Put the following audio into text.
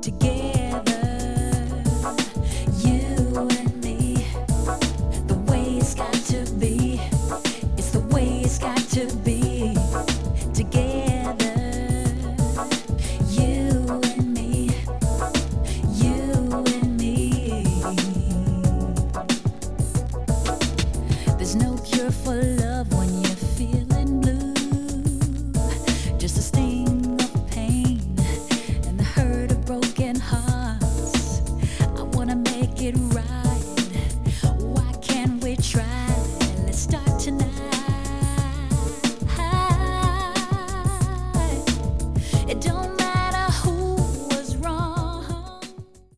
together, you and me, the way it's got to be, it's the way it's got to be, together, you and me, you and me. There's no cure for love when you feel